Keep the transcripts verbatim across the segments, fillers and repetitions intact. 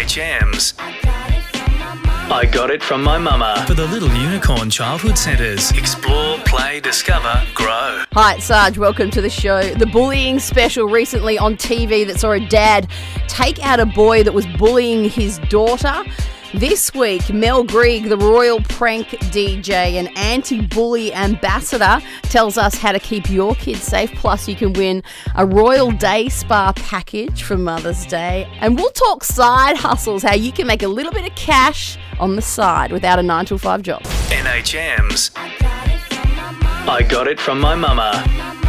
H M's I Got It From My Mama for the Little Unicorn Childhood Centres. Explore, play, discover, grow. Hi, it's Sarge. Welcome to the show. The bullying special recently on T V that saw a dad take out a boy that was bullying his daughter. This week, Mel Greig, the royal prank D J and anti-bully ambassador, tells us how to keep your kids safe. Plus, you can win a Royal Day Spa package for Mother's Day. And we'll talk side hustles, how you can make a little bit of cash on the side without a nine to five job. N H M's I Got It From My Mama.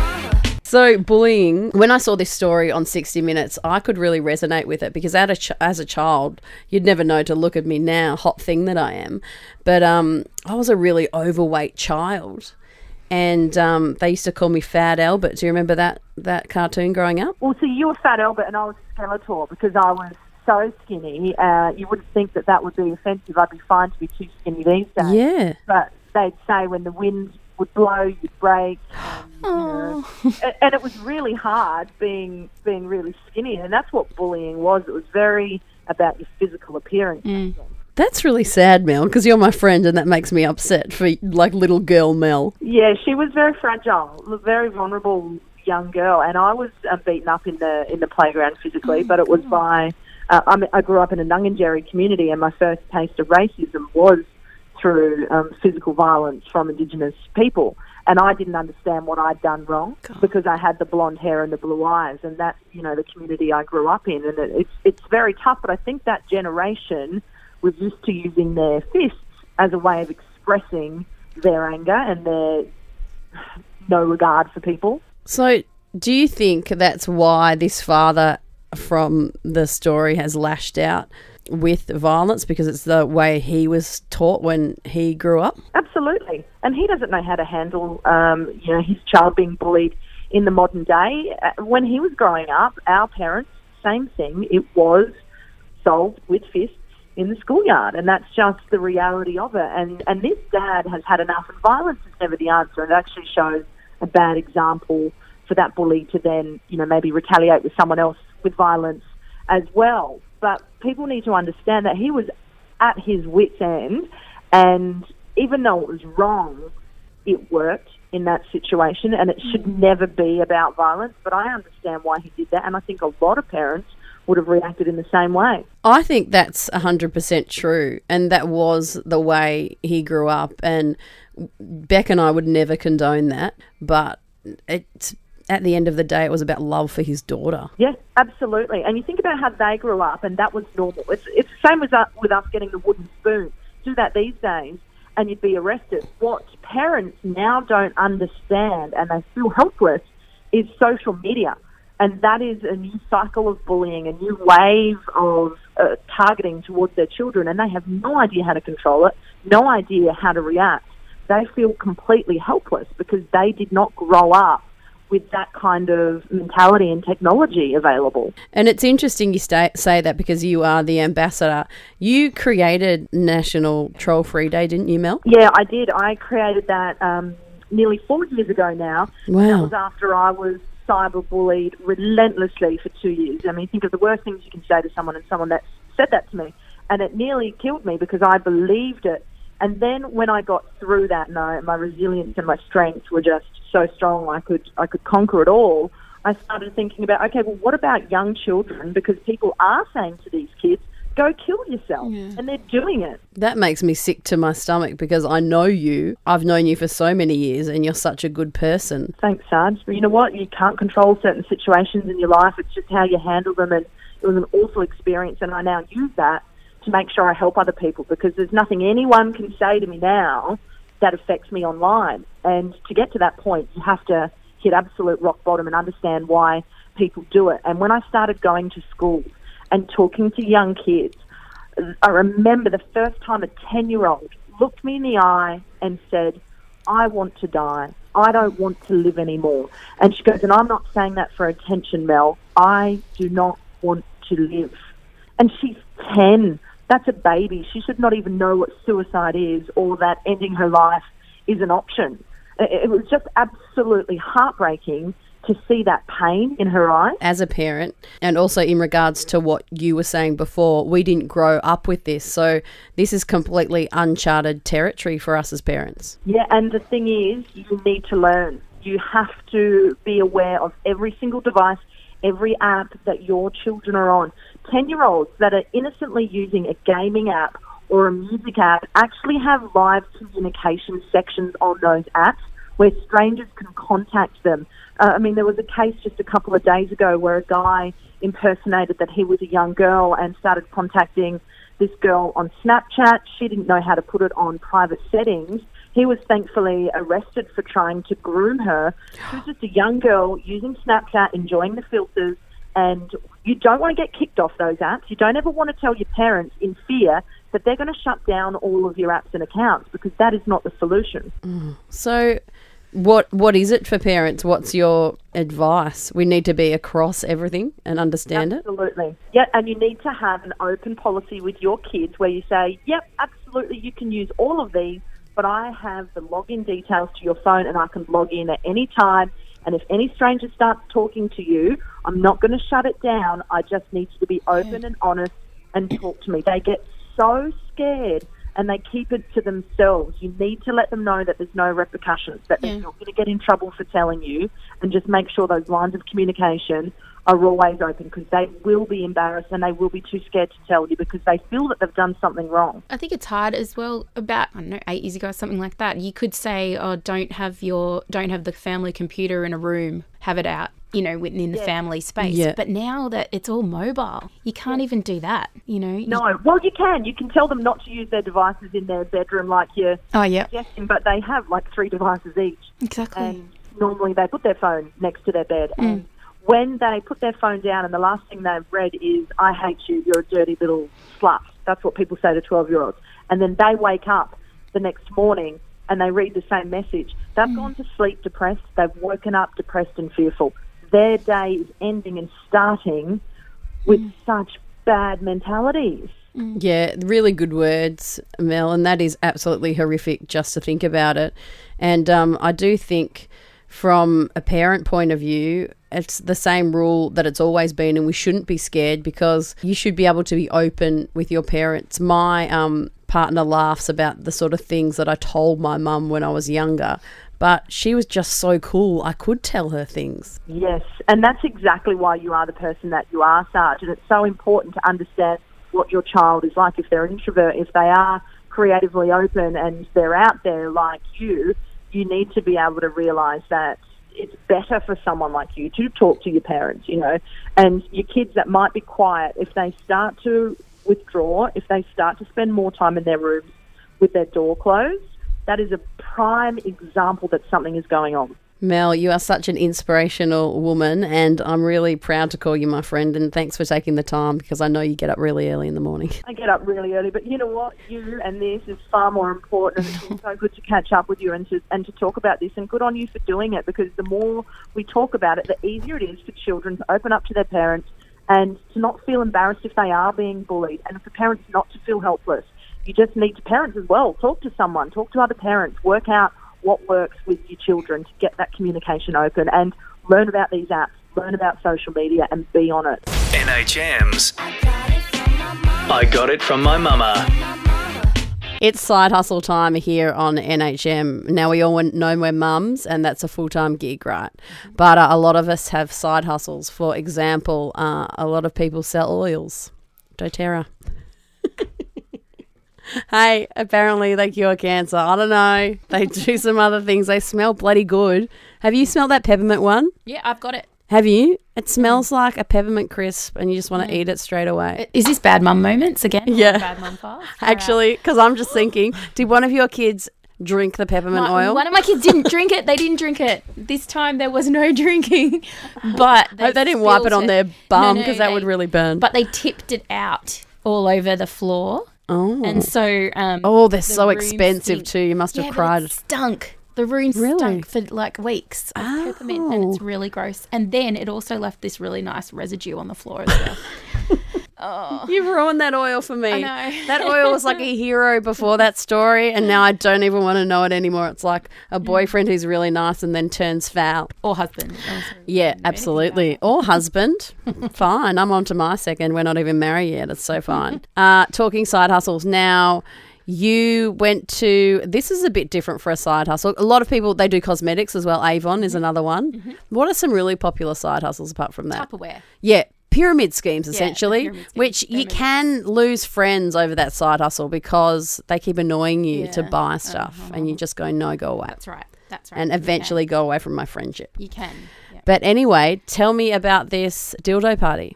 So bullying, when I saw this story on sixty minutes, I could really resonate with it because as a, ch- as a child, you'd never know to look at me now, hot thing that I am. But um, I was a really overweight child and um, they used to call me Fat Albert. Do you remember that, that cartoon growing up? Well, so you were Fat Albert and I was Skeletor because I was so skinny. Uh, you wouldn't think that that would be offensive. I'd be fine to be too skinny these days. Yeah. But they'd say when the wind would blow, you'd break. And, you know, and, and it was really hard being being really skinny, and that's what bullying was. It was very about your physical appearance. Mm. That's really sad, Mel, because you're my friend, and that makes me upset for like little girl Mel. Yeah, she was very fragile, a very vulnerable young girl, and I was uh, beaten up in the in the playground physically, but it was by. Uh, I, mean, I grew up in a Ngunjerri community, and my first taste of racism was through um, physical violence from Indigenous people. And I didn't understand what I'd done wrong God. because I had the blonde hair and the blue eyes, and that's, you know, the community I grew up in. And it, it's it's very tough, but I think that generation was used to using their fists as a way of expressing their anger and their no regard for people. So do you think that's why this father from the story has lashed out with violence, because it's the way he was taught when he grew up? Absolutely. And he doesn't know how to handle, um, you know, his child being bullied in the modern day. When he was growing up, our parents, same thing, it was solved with fists in the schoolyard, and that's just the reality of it. And, and this dad has had enough, and violence is never the answer. It actually shows a bad example for that bully to then, you know, maybe retaliate with someone else with violence as well. But people need to understand that he was at his wit's end, and even though it was wrong, it worked in that situation, and it should never be about violence. But I understand why he did that, and I think a lot of parents would have reacted in the same way. I think that's one hundred percent true, and that was the way he grew up, and Beck and I would never condone that, but it's... at the end of the day, it was about love for his daughter. Yes, absolutely. And you think about how they grew up, and that was normal. It's it's the same as us, with us getting the wooden spoon. Do that these days, and you'd be arrested. What parents now don't understand, and they feel helpless, is social media. And that is a new cycle of bullying, a new wave of uh, targeting towards their children, and they have no idea how to control it, no idea how to react. They feel completely helpless because they did not grow up with that kind of mentality and technology available. And it's interesting you stay, say that because you are the ambassador. You created National Troll Free Day, didn't you, Mel? Yeah, I did. I created that um, nearly four years ago now. Wow. That was after I was cyberbullied relentlessly for two years. I mean, think of the worst things you can say to someone and someone that said that to me. And it nearly killed me because I believed it. And then when I got through that, and I, my resilience and my strength were just so strong, I could I could conquer it all. I started thinking about, okay, well, what about young children? Because people are saying to these kids, go kill yourself, yeah. and they're doing it. That makes me sick to my stomach because I know you. I've known you for so many years, and you're such a good person. Thanks, Sarge. But you know what? You can't control certain situations in your life. It's just how you handle them, and it was an awful experience, and I now use that to make sure I help other people, because there's nothing anyone can say to me now that affects me online. And to get to that point, you have to hit absolute rock bottom and understand why people do it. And when I started going to schools and talking to young kids, I remember the first time a ten-year-old looked me in the eye and said, I want to die. I don't want to live anymore. And she goes, and I'm not saying that for attention, Mel. I do not want to live. And she's ten. That's a baby. She should not even know what suicide is or that ending her life is an option. It was just absolutely heartbreaking to see that pain in her eyes. As a parent, and also in regards to what you were saying before, we didn't grow up with this. So this is completely uncharted territory for us as parents. Yeah, and the thing is, you need to learn. You have to be aware of every single device, every app that your children are on. ten-year-olds that are innocently using a gaming app or a music app actually have live communication sections on those apps where strangers can contact them. Uh, I mean, there was a case just a couple of days ago where a guy impersonated that he was a young girl and started contacting this girl on Snapchat. She didn't know how to put it on private settings. He was thankfully arrested for trying to groom her. She was just a young girl using Snapchat, enjoying the filters, and you don't want to get kicked off those apps. You don't ever want to tell your parents in fear that they're going to shut down all of your apps and accounts, because that is not the solution. Mm. So what what is it for parents? What's your advice? We need to be across everything and understand absolutely. it? Absolutely. Yeah, and you need to have an open policy with your kids where you say, yep, absolutely, you can use all of these, but I have the login details to your phone and I can log in at any time. And if any stranger starts talking to you, I'm not going to shut it down. I just need you to be open and honest and talk to me. They get so scared and they keep it to themselves. You need to let them know that there's no repercussions, that yeah. they're not going to get in trouble for telling you, and just make sure those lines of communication are always open, because they will be embarrassed and they will be too scared to tell you because they feel that they've done something wrong. I think it's hard as well. About, I don't know, eight years ago or something like that, you could say, oh, don't have your, don't have the family computer in a room, have it out, you know, within the yeah. family space. Yeah. But now that it's all mobile, you can't yeah. even do that, you know. No, you, well, you can. You can tell them not to use their devices in their bedroom like you're oh, yeah. suggesting, but they have like three devices each. Exactly. And normally they put their phone next to their bed. Mm. And when they put their phone down and the last thing they've read is, I hate you, you're a dirty little slut. That's what people say to twelve-year-olds. And then they wake up the next morning and they read the same message. They've mm. gone to sleep depressed. They've woken up depressed and fearful. Their day is ending and starting with mm. such bad mentalities. Mm. Yeah, really good words, Mel, and that is absolutely horrific just to think about it. And um, I do think from a parent point of view, it's the same rule that it's always been, and we shouldn't be scared because you should be able to be open with your parents. My um, partner laughs about the sort of things that I told my mum when I was younger, but she was just so cool. I could tell her things. Yes, and that's exactly why you are the person that you are, Sarge, and it's so important to understand what your child is like. If they're an introvert, if they are creatively open and they're out there like you, you need to be able to realise that it's better for someone like you to talk to your parents, you know, and your kids that might be quiet, if they start to withdraw, if they start to spend more time in their rooms with their door closed, that is a prime example that something is going on. Mel, you are such an inspirational woman, and I'm really proud to call you my friend, and thanks for taking the time because I know you get up really early in the morning. I get up really early, but you know what? You and this is far more important, and it's been so good to catch up with you and to, and to talk about this, and good on you for doing it, because the more we talk about it, the easier it is for children to open up to their parents and to not feel embarrassed if they are being bullied, and for parents not to feel helpless. You just need to, parents as well, talk to someone, talk to other parents, work out what works with your children to get that communication open, and learn about these apps, learn about social media and be on it. N H M's I Got It From My Mama. It's side hustle time here on N H M. Now, we all know we're mums and that's a full-time gig, right? But uh, a lot of us have side hustles. For example, uh, a lot of people sell oils. doTERRA. Hey, apparently they cure cancer. I don't know. They do some other things. They smell bloody good. Have you smelled that peppermint one? Yeah, I've got it. Have you? It smells like a peppermint crisp and you just want to eat it straight away. Is this bad mum moments again? Yeah. Bad mum fast? Actually, because I'm just thinking, did one of your kids drink the peppermint my, oil? One of my kids didn't drink it. They didn't drink it. This time there was no drinking. But they, Hope they didn't wipe it on their bum because no, no, that they, would really burn. But they tipped it out all over the floor. Oh. And so... Um, oh, they're the so expensive stink. too. You must have yeah, cried. But it stunk. The room Really? stunk for like weeks of Oh. peppermint, and it's really gross. And then it also left this really nice residue on the floor as well. Oh. You've ruined that oil for me. I know. That oil was like a hero before that story, and now I don't even want to know it anymore. It's like a boyfriend who's really nice and then turns foul. Or husband. Oh, yeah, absolutely. Or husband. Fine. I'm on to my second. We're not even married yet. It's so fine. Uh, talking side hustles now. You went to, this is a bit different for a side hustle. A lot of people, they do cosmetics as well. Avon is another one. Mm-hmm. What are some really popular side hustles apart from that? Tupperware. Yeah. Pyramid schemes, essentially, yeah, pyramid schemes. which you can lose friends over that side hustle because they keep annoying you yeah. to buy stuff uh-huh. and you just go, no, go away. That's right. That's right. And eventually go away from my friendship. You can. Yeah. But anyway, tell me about this dildo party.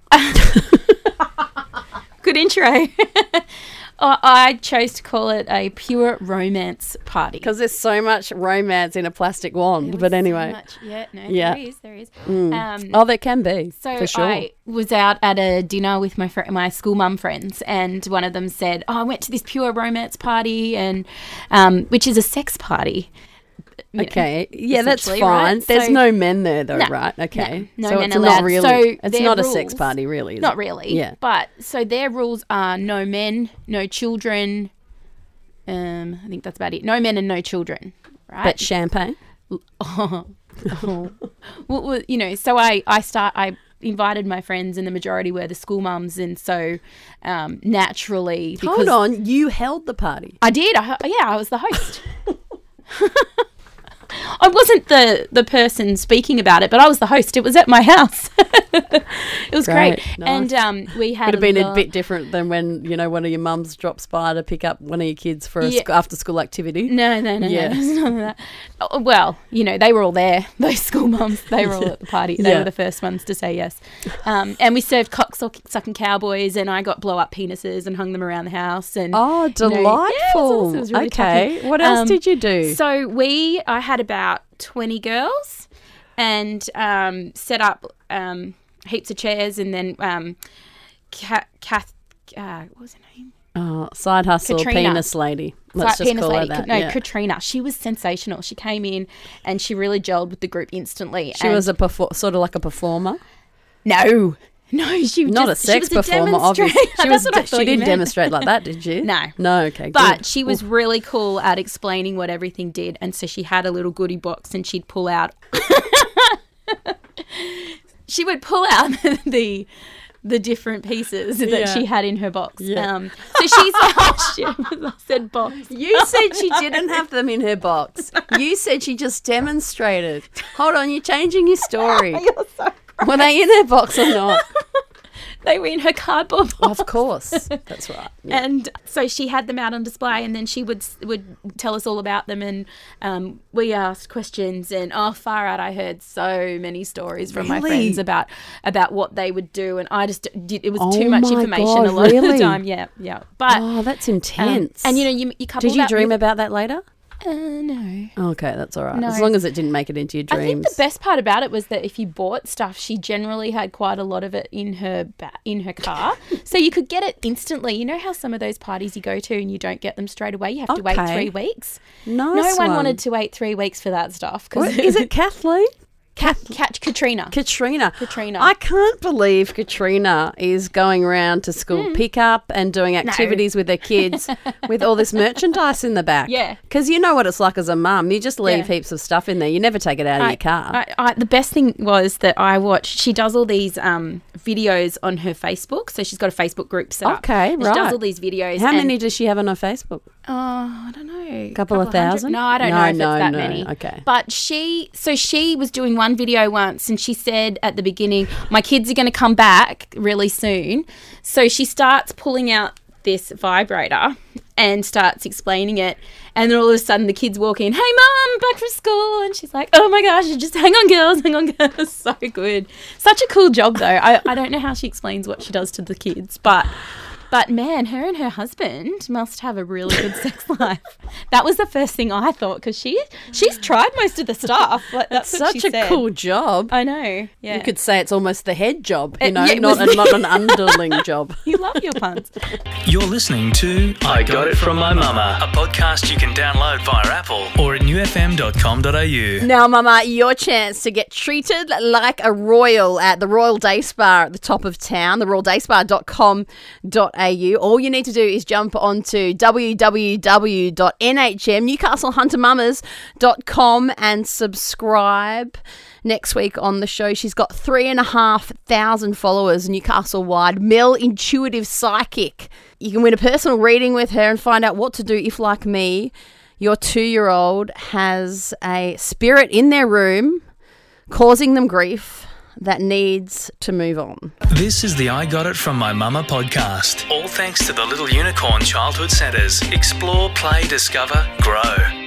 Good intro. Oh, I chose to call it a pure romance party. Because there's so much romance in a plastic wand. But anyway. So much. Yeah, no, yeah. there is, there is. Mm. Um, oh, there can be, so for sure. I was out at a dinner with my fr- my school mum friends, and one of them said, oh, I went to this pure romance party, and um, which is a sex party. Okay, yeah, that's fine. Right? There's so, no men there, though, no, right? Okay, no, no so men it's allowed. not really. So it's not rules, a sex party, really. Is not it? really. Yeah, but so their rules are no men, no children. Um, I think that's about it. No men and no children. Right, but champagne. Oh, oh. well, well, you know, so I I start I. invited my friends, and the majority were the school mums, and so um, naturally, hold on, you held the party. I did. I, yeah, I was the host. I wasn't the the person speaking about it, but I was the host. It was at my house. It was great, great. Nice. And um, we had would have been a, a bit different than when you know one of your mums drops by to pick up one of your kids for a yeah. sc- after school activity. No, no, no, yeah. no. There's none of that. Oh, well, you know, they were all there. Those school mums, they were all at the party. They yeah. were the first ones to say yes. Um, and we served cock-sucking cowboys, and I got blow-up penises and hung them around the house. And oh, delightful! You know, yeah, it was awesome. It was really okay, tacky. what else um, did you do? So we, I had about twenty girls, and um, set up um, heaps of chairs, and then um, Kath, Kath uh, what was her name? Oh, side hustle, Katrina. Penis lady. Let's Side, just call lady. her that. No, yeah. Katrina. She was sensational. She came in and she really gelled with the group instantly. She and was a perfor- sort of like a performer. No. No, she was not just, a sex she was performer, a obviously. She, was, what I she thought you didn't meant. demonstrate like that, did you? No. No, okay, But good. she was Oof. really cool at explaining what everything did. And so she had a little goodie box, and she'd pull out... she would pull out the... the different pieces that Yeah. she had in her box. Yeah. Um, so she's oh shit, I said box. You said she didn't have them in her box. You said she just demonstrated. Hold on, you're changing your story. You're so gross. Were they in her box or not? They were in her cardboard box. Of course. That's right. Yeah. And so she had them out on display, and then she would would tell us all about them, and um, we asked questions, and oh, far out, I heard so many stories from my Really? friends about about what they would do, and I just did, it was Oh too much my information God, a lot of really? the time. Yeah, yeah. But Oh, that's um, intense. and you know, you you couple Did you that dream with, about that later? Uh, no. Okay, that's all right. No. As long as it didn't make it into your I think dreams. the best part about it was that if you bought stuff, she generally had quite a lot of it in her ba- in her car, so you could get it instantly. You know how some of those parties you go to and you don't get them straight away. You have to wait Okay. three weeks. Nice No one, one. wanted to wait three weeks for that stuff. What, is it Kathleen? Cat, catch Katrina? Katrina. Katrina. I can't believe Katrina is going around to school Hmm. pickup and doing activities with her kids with all this merchandise in the back. Yeah. Because you know what it's like as a mum. You just leave Yeah. heaps of stuff in there. You never take it out of I, your car. I, I, the best thing was that I watched, she does all these um, videos on her Facebook. So she's got a Facebook group set up. Okay, And right. She does all these videos. How and, many does she have on her Facebook? Oh, I don't know. A Couple of thousand? No, I don't No, know if no, it's that no. many. Okay. But she, so she was doing one video once, and she said at the beginning, my kids are going to come back really soon. So she starts pulling out this vibrator and starts explaining it. And then all of a sudden the kids walk in, hey, Mum, back from school. And she's like, oh, my gosh, just hang on, girls, hang on, girls. So good. Such a cool job, though. I, I don't know how she explains what she does to the kids, but But man, her and her husband must have a really good sex life. That was the first thing I thought, because she she's tried most of the stuff. Like, that's what Such she a said. cool job. I know. Yeah. You could say it's almost the head job, you It- know, yeah, it not, was- a, not an underling job. You love your puns. You're listening to I Got It From My Mama, a podcast you can download via Apple or at new f m dot com dot a u. Now, Mama, your chance to get treated like a royal at the Royal Day Spa at the top of town, the royal day spa dot com dot a u. All you need to do is jump onto w w w dot n h m newcastle hunter mamas dot com and subscribe. Next week on the show, she's got three and a half thousand followers Newcastle-wide. Mel Intuitive Psychic. You can win a personal reading with her and find out what to do if, like me, your two-year-old has a spirit in their room causing them grief that needs to move on. This is the I Got It From My Mama podcast. All thanks to the Little Unicorn Childhood Centres. Explore, play, discover, grow.